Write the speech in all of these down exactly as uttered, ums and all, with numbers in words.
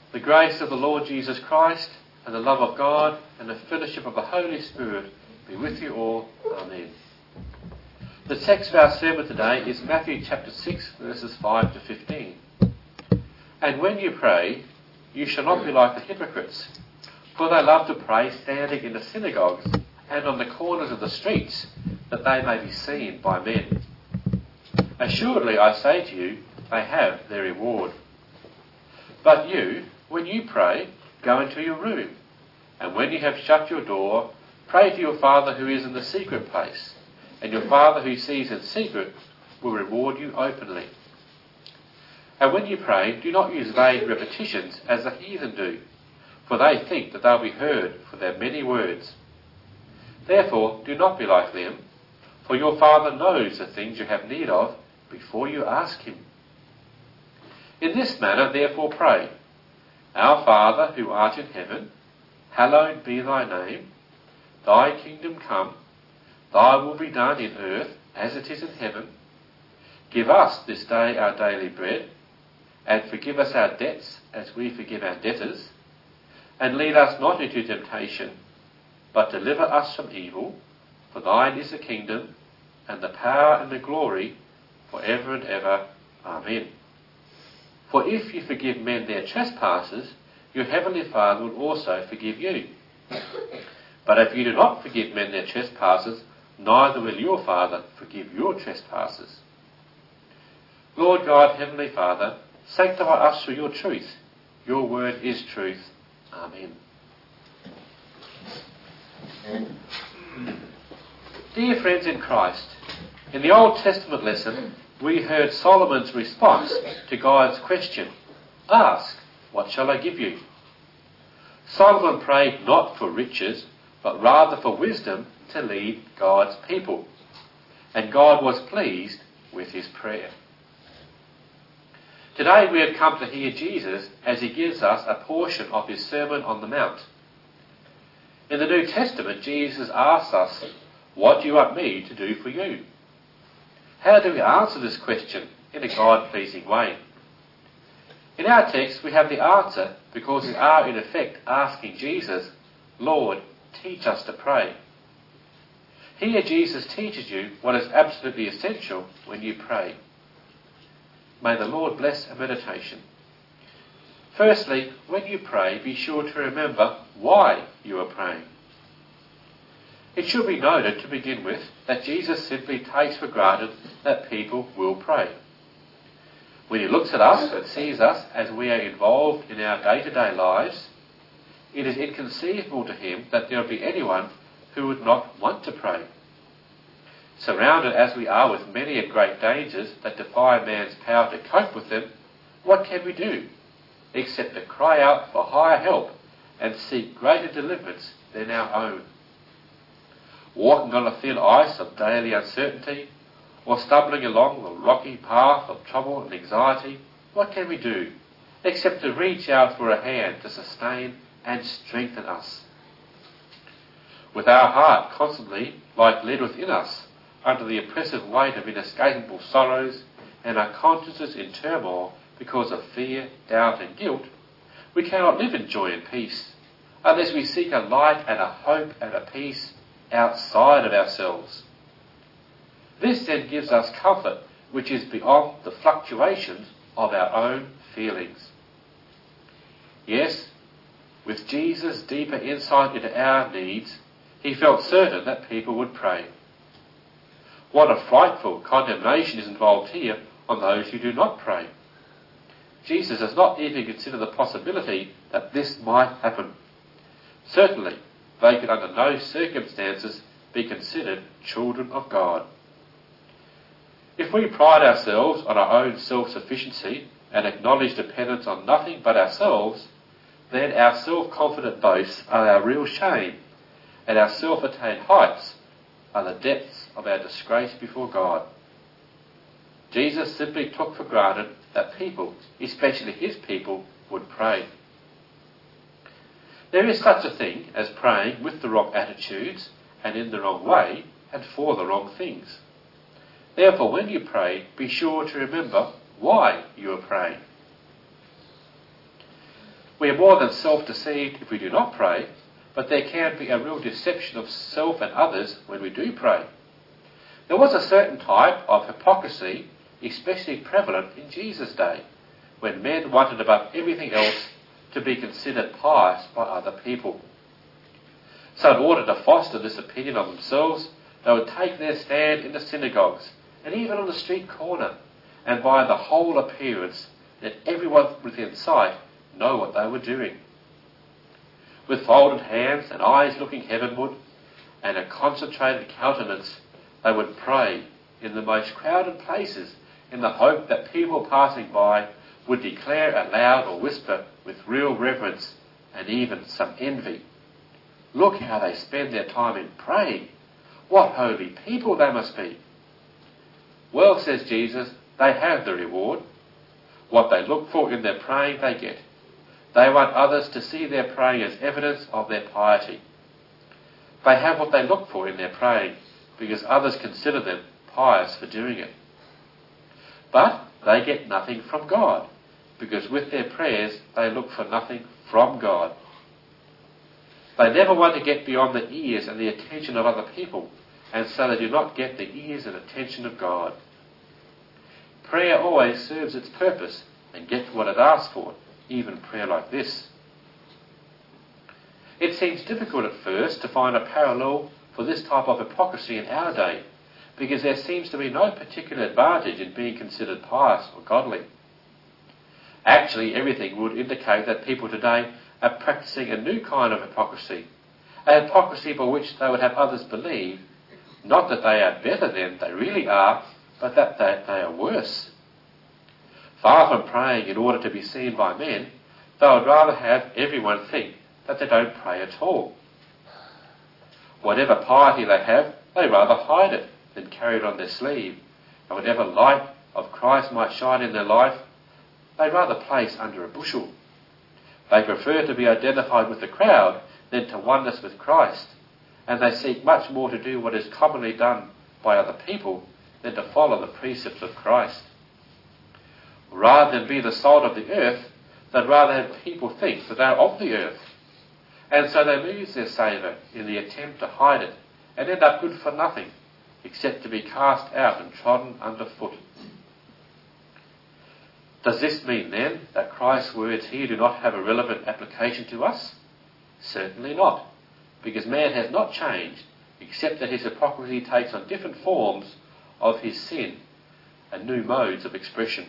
The grace of the Lord Jesus Christ and the love of God and the fellowship of the Holy Spirit be with you all. Amen. The text of our sermon today is Matthew chapter six, verses five to fifteen. And when you pray, you shall not be like the hypocrites, for they love to pray standing in the synagogues and on the corners of the streets, that they may be seen by men. Assuredly, I say to you, they have their reward. But you, when you pray, go into your room, and when you have shut your door, pray to your Father who is in the secret place, and your Father who sees in secret will reward you openly. And when you pray, do not use vain repetitions as the heathen do, for they think that they'll be heard for their many words. Therefore, do not be like them, for your Father knows the things you have need of before you ask him. In this manner, therefore, pray. Our Father, who art in heaven, hallowed be thy name. Thy kingdom come. Thy will be done in earth as it is in heaven. Give us this day our daily bread, and forgive us our debts as we forgive our debtors. And lead us not into temptation, but deliver us from evil. For thine is the kingdom, and the power and the glory, for ever and ever. Amen. For if you forgive men their trespasses, your heavenly Father will also forgive you. But if you do not forgive men their trespasses, neither will your Father forgive your trespasses. Lord God, Heavenly Father, sanctify us through your truth. Your word is truth. Amen. Dear friends in Christ, in the Old Testament lesson, we heard Solomon's response to God's question, "Ask, what shall I give you?" Solomon prayed not for riches, but rather for wisdom to lead God's people. And God was pleased with his prayer. Today we have come to hear Jesus as he gives us a portion of his Sermon on the Mount. In the New Testament, Jesus asks us, "What do you want me to do for you?" How do we answer this question in a God-pleasing way? In our text, we have the answer because we are in effect asking Jesus, "Lord, teach us to pray." Here Jesus teaches you what is absolutely essential when you pray. May the Lord bless our meditation. Firstly, when you pray, be sure to remember why you are praying. It should be noted to begin with that Jesus simply takes for granted that people will pray. When he looks at us and sees us as we are involved in our day-to-day lives, it is inconceivable to him that there would be anyone who would not want to pray. Surrounded as we are with many and great dangers that defy man's power to cope with them, what can we do except to cry out for higher help and seek greater deliverance than our own? Walking on a thin ice of daily uncertainty, or stumbling along the rocky path of trouble and anxiety, what can we do except to reach out for a hand to sustain and strengthen us? With our heart constantly, like lead within us, under the oppressive weight of inescapable sorrows, and our consciences in turmoil because of fear, doubt and guilt, we cannot live in joy and peace unless we seek a light and a hope and a peace outside of ourselves. This then gives us comfort which is beyond the fluctuations of our own feelings. Yes, with Jesus' deeper insight into our needs, he felt certain that people would pray. What a frightful condemnation is involved here on those who do not pray. Jesus does not even consider the possibility that this might happen. Certainly, they could under no circumstances be considered children of God. If we pride ourselves on our own self-sufficiency and acknowledge dependence on nothing but ourselves, then our self-confident boasts are our real shame, and our self-attained heights are the depths of our disgrace before God. Jesus simply took for granted that people, especially his people, would pray. There is such a thing as praying with the wrong attitudes and in the wrong way and for the wrong things. Therefore, when you pray, be sure to remember why you are praying. We are more than self-deceived if we do not pray, but there can be a real deception of self and others when we do pray. There was a certain type of hypocrisy especially prevalent in Jesus' day, when men wanted above everything else to be considered pious by other people. So in order to foster this opinion of themselves, they would take their stand in the synagogues and even on the street corner, and by the whole appearance let everyone within sight know what they were doing. With folded hands and eyes looking heavenward and a concentrated countenance, they would pray in the most crowded places in the hope that people passing by would declare aloud or whisper with real reverence and even some envy, "Look how they spend their time in praying. What holy people they must be." Well, says Jesus, they have the reward. What they look for in their praying they get. They want others to see their praying as evidence of their piety. They have what they look for in their praying because others consider them pious for doing it. But they get nothing from God, because with their prayers they look for nothing from God. They never want to get beyond the ears and the attention of other people, and so they do not get the ears and attention of God. Prayer always serves its purpose and gets what it asks for, even prayer like this. It seems difficult at first to find a parallel for this type of hypocrisy in our day, because there seems to be no particular advantage in being considered pious or godly. Actually, everything would indicate that people today are practicing a new kind of hypocrisy, a hypocrisy by which they would have others believe, not that they are better than they really are, but that they, they are worse. Far from praying in order to be seen by men, they would rather have everyone think that they don't pray at all. Whatever piety they have, they rather hide it than carry it on their sleeve, and whatever light of Christ might shine in their life, they rather place under a bushel. They prefer to be identified with the crowd than to oneness with Christ, and they seek much more to do what is commonly done by other people than to follow the precepts of Christ. Rather than be the salt of the earth, they'd rather have people think that they are of the earth, and so they lose their savour in the attempt to hide it and end up good for nothing, except to be cast out and trodden underfoot. Does this mean then that Christ's words here do not have a relevant application to us? Certainly not, because man has not changed, except that his hypocrisy takes on different forms of his sin and new modes of expression.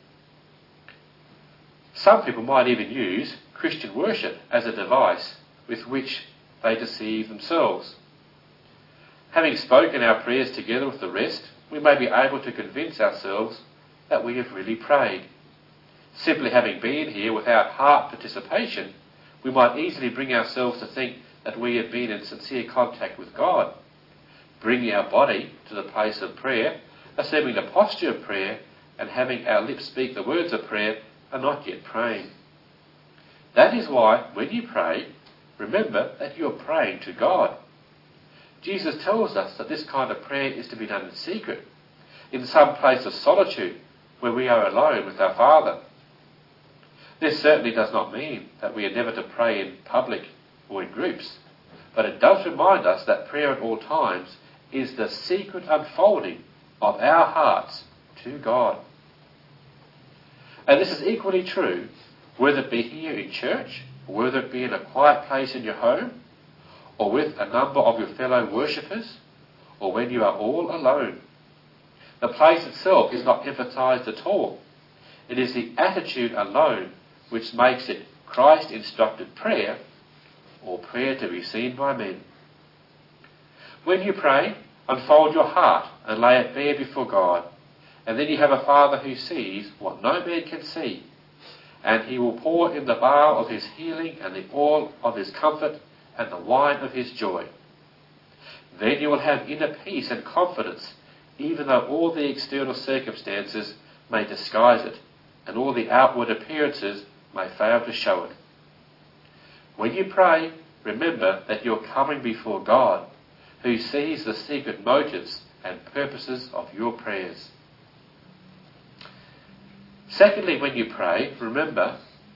Some people might even use Christian worship as a device with which they deceive themselves. Having spoken our prayers together with the rest, we may be able to convince ourselves that we have really prayed. Simply having been here without heart participation, we might easily bring ourselves to think that we have been in sincere contact with God. Bringing our body to the place of prayer, assuming the posture of prayer, and having our lips speak the words of prayer are not yet praying. That is why, when you pray, remember that you are praying to God. Jesus tells us that this kind of prayer is to be done in secret, in some place of solitude, where we are alone with our Father. This certainly does not mean that we are never to pray in public or in groups, but it does remind us that prayer at all times is the secret unfolding of our hearts to God. And this is equally true, whether it be here in church, or whether it be in a quiet place in your home, or with a number of your fellow worshippers, or when you are all alone. The place itself is not emphasized at all. It is the attitude alone which makes it Christ-instructed prayer, or prayer to be seen by men. When you pray, unfold your heart and lay it bare before God, and then you have a Father who sees what no man can see, and he will pour in the bowl of his healing and the oil of his comfort and the wine of his joy. Then you will have inner peace and confidence, even though all the external circumstances may disguise it, and all the outward appearances may fail to show it. When you pray, remember that you're coming before God, who sees the secret motives and purposes of your prayers. Secondly, when you pray, remember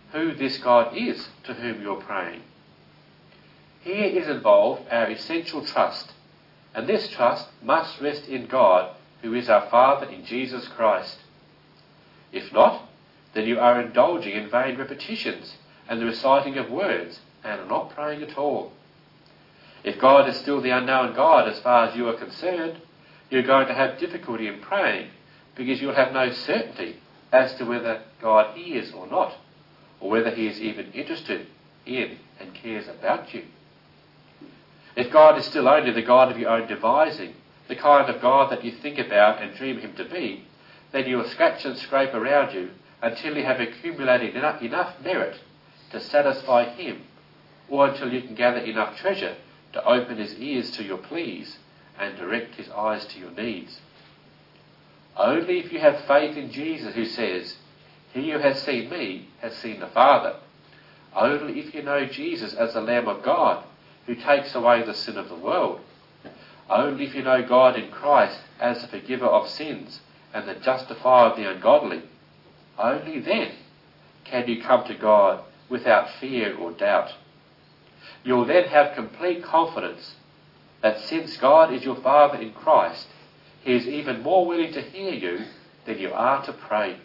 who this God is to whom you're praying. Here is involved our essential trust, and this trust must rest in God, who is our Father in Jesus Christ. If not, then you are indulging in vain repetitions and the reciting of words, and are not praying at all. If God is still the unknown God as far as you are concerned, you're going to have difficulty in praying, because you'll have no certainty as to whether God is or not, or whether he is even interested in and cares about you. If God is still only the God of your own devising, the kind of God that you think about and dream him to be, then you will scratch and scrape around you until you have accumulated enough, enough merit to satisfy him, or until you can gather enough treasure to open his ears to your pleas and direct his eyes to your needs. Only if you have faith in Jesus, who says, "He who has seen me has seen the Father," only if you know Jesus as the Lamb of God, who takes away the sin of the world, only if you know God in Christ as the forgiver of sins and the justifier of the ungodly, only then can you come to God without fear or doubt. You'll then have complete confidence that since God is your Father in Christ, he is even more willing to hear you than you are to pray.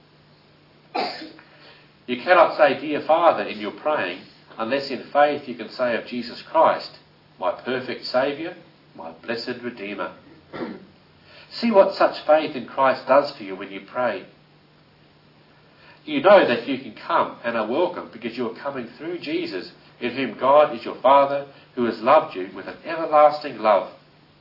You cannot say, "Dear Father," in your praying, unless in faith you can say of Jesus Christ, "My perfect Saviour, my blessed Redeemer." See what such faith in Christ does for you when you pray. You know that you can come and are welcome because you are coming through Jesus, in whom God is your Father, who has loved you with an everlasting love.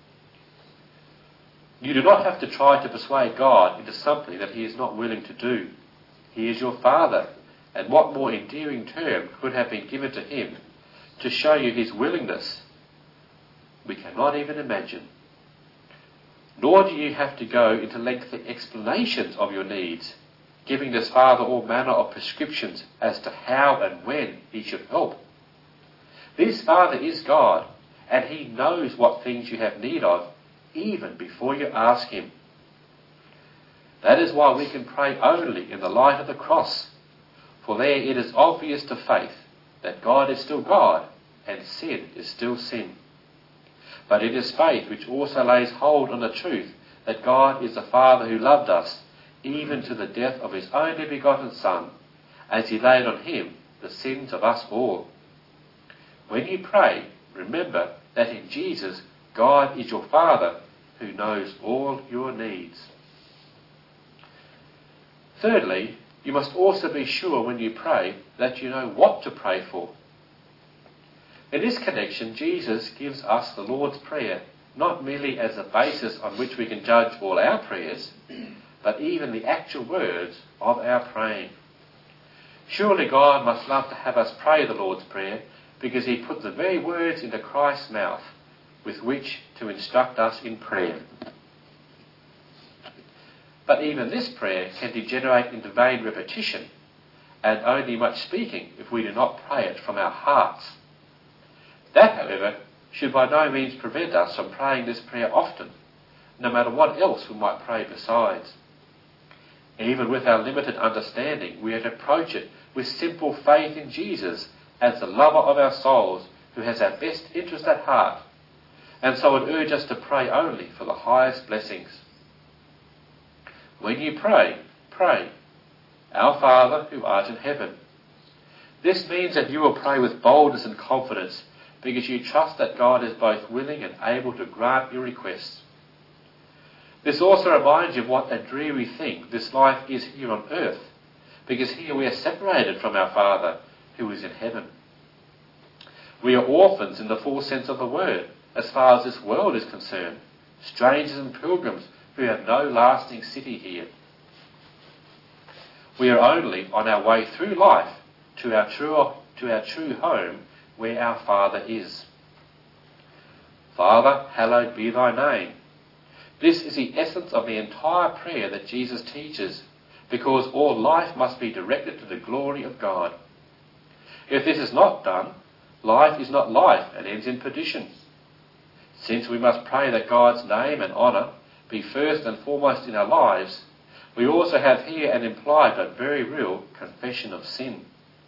You do not have to try to persuade God into something that he is not willing to do. He is your Father, and what more endearing term could have been given to him to show you his willingness? We cannot even imagine. Nor do you have to go into lengthy explanations of your needs, giving this Father all manner of prescriptions as to how and when he should help. This Father is God, and he knows what things you have need of, even before you ask him. That is why we can pray only in the light of the cross, for there it is obvious to faith that God is still God, and sin is still sin. But it is faith which also lays hold on the truth that God is the Father who loved us, even to the death of his only begotten Son, as he laid on him the sins of us all. When you pray, remember that in Jesus, God is your Father, who knows all your needs. Thirdly, you must also be sure when you pray that you know what to pray for. In this connection, Jesus gives us the Lord's Prayer, not merely as a basis on which we can judge all our prayers, but even the actual words of our praying. Surely God must love to have us pray the Lord's Prayer, because he put the very words into Christ's mouth with which to instruct us in prayer. But even this prayer can degenerate into vain repetition and only much speaking if we do not pray it from our hearts. That, however, should by no means prevent us from praying this prayer often, no matter what else we might pray besides. Even with our limited understanding, we are to approach it with simple faith in Jesus as the lover of our souls, who has our best interest at heart, and so would urge us to pray only for the highest blessings. When you pray, pray, "Our Father who art in heaven." This means that you will pray with boldness and confidence, because you trust that God is both willing and able to grant your requests. This also reminds you of what a dreary thing this life is here on earth, because here we are separated from our Father who is in heaven. We are orphans in the full sense of the word, as far as this world is concerned, strangers and pilgrims who have no lasting city here. We are only on our way through life to our true, to our true home, where our Father is. Father, hallowed be thy name. This is the essence of the entire prayer that Jesus teaches, because all life must be directed to the glory of God. If this is not done, life is not life and ends in perdition. Since we must pray that God's name and honour be first and foremost in our lives, we also have here an implied but very real confession of sin.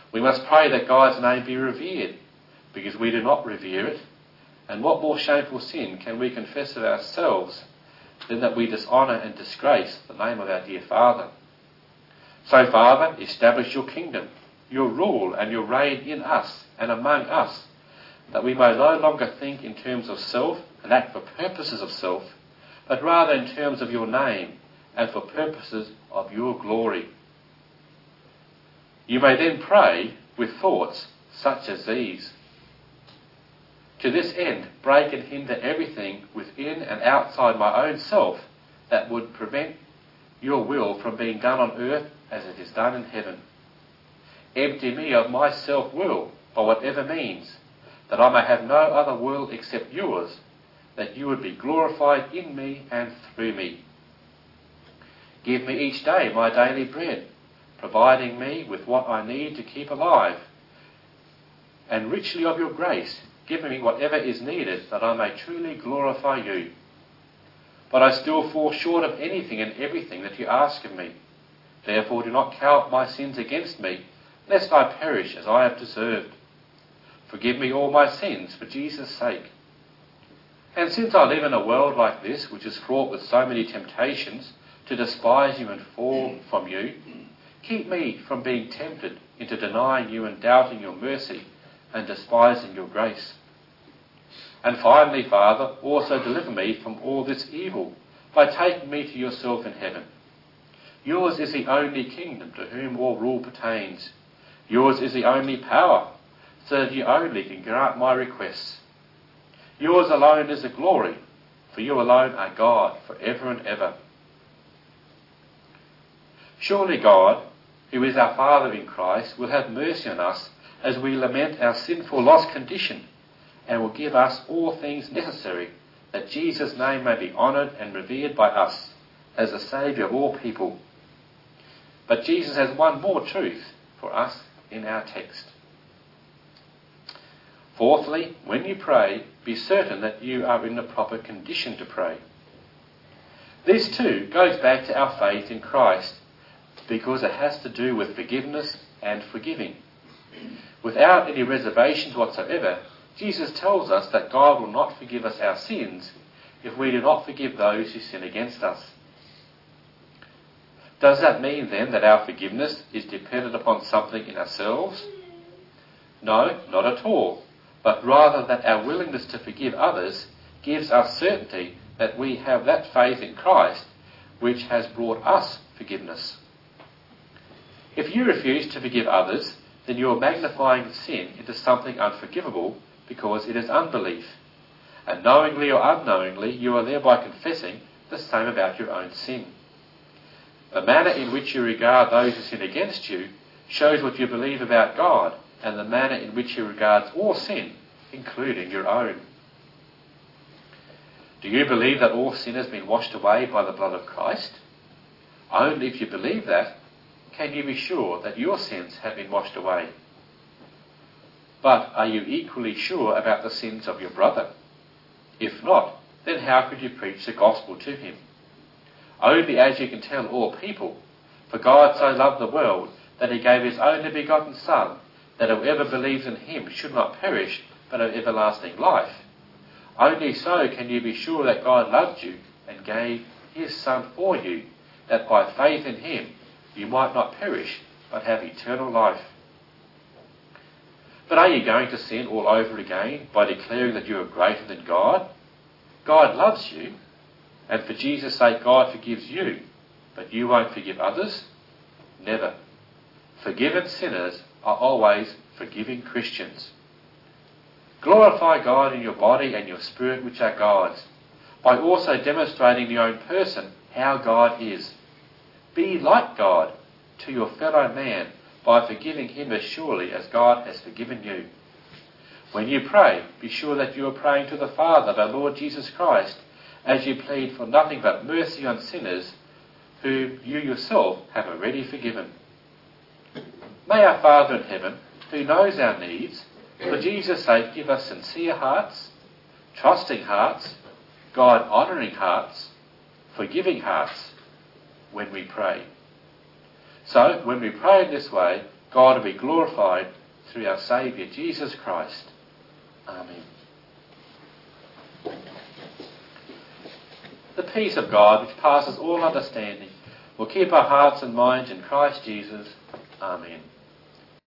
We must pray that God's name be revered, because we do not revere it. And what more shameful sin can we confess of ourselves than that we dishonour and disgrace the name of our dear Father? So, Father, establish your kingdom, your rule and your reign in us and among us, that we may no longer think in terms of self and act for purposes of self, but rather in terms of your name and for purposes of your glory. You may then pray with thoughts such as these. To this end, break and hinder everything within and outside my own self that would prevent your will from being done on earth as it is done in heaven. Empty me of my self-will by whatever means, that I may have no other will except yours, that you would be glorified in me and through me. Give me each day my daily bread, providing me with what I need to keep alive, and richly of your grace, giving me whatever is needed, that I may truly glorify you. But I still fall short of anything and everything that you ask of me. Therefore do not count my sins against me, lest I perish as I have deserved. Forgive me all my sins for Jesus' sake. And since I live in a world like this, which is fraught with so many temptations to despise you and fall from you, keep me from being tempted into denying you and doubting your mercy and despising your grace. And finally, Father, also deliver me from all this evil by taking me to yourself in heaven. Yours is the only kingdom to whom all rule pertains. Yours is the only power, so that you only can grant my requests. Yours alone is the glory, for you alone are God for ever and ever. Surely God, who is our Father in Christ, will have mercy on us as we lament our sinful lost condition, and will give us all things necessary, that Jesus' name may be honoured and revered by us as the Saviour of all people. But Jesus has one more truth for us in our text. Fourthly, when you pray, be certain that you are in the proper condition to pray. This too goes back to our faith in Christ, because it has to do with forgiveness and forgiving. Without any reservations whatsoever, Jesus tells us that God will not forgive us our sins if we do not forgive those who sin against us. Does that mean then that our forgiveness is dependent upon something in ourselves? No, not at all, but rather that our willingness to forgive others gives us certainty that we have that faith in Christ which has brought us forgiveness. If you refuse to forgive others, then you are magnifying sin into something unforgivable because it is unbelief. And knowingly or unknowingly, you are thereby confessing the same about your own sin. The manner in which you regard those who sin against you shows what you believe about God, and the manner in which he regards all sin, including your own. Do you believe that all sin has been washed away by the blood of Christ? Only if you believe that, can you be sure that your sins have been washed away. But are you equally sure about the sins of your brother? If not, then how could you preach the gospel to him? Only as you can tell all people, for God so loved the world that he gave his only begotten Son, that whoever believes in him should not perish, but have everlasting life. Only so can you be sure that God loved you and gave his Son for you, that by faith in him you might not perish, but have eternal life. But are you going to sin all over again by declaring that you are greater than God? God loves you, and for Jesus' sake God forgives you, but you won't forgive others? Never. Forgiven sinners are always forgiving Christians. Glorify God in your body and your spirit, which are God's, by also demonstrating in your own person how God is. Be like God to your fellow man by forgiving him as surely as God has forgiven you. When you pray, be sure that you are praying to the Father of our Lord Jesus Christ, as you plead for nothing but mercy on sinners whom you yourself have already forgiven. May our Father in heaven, who knows our needs, for Jesus' sake give us sincere hearts, trusting hearts, God-honouring hearts, forgiving hearts when we pray. So, when we pray in this way, God will be glorified through our Saviour, Jesus Christ. Amen. The peace of God, which passes all understanding, will keep our hearts and minds in Christ Jesus. Amen.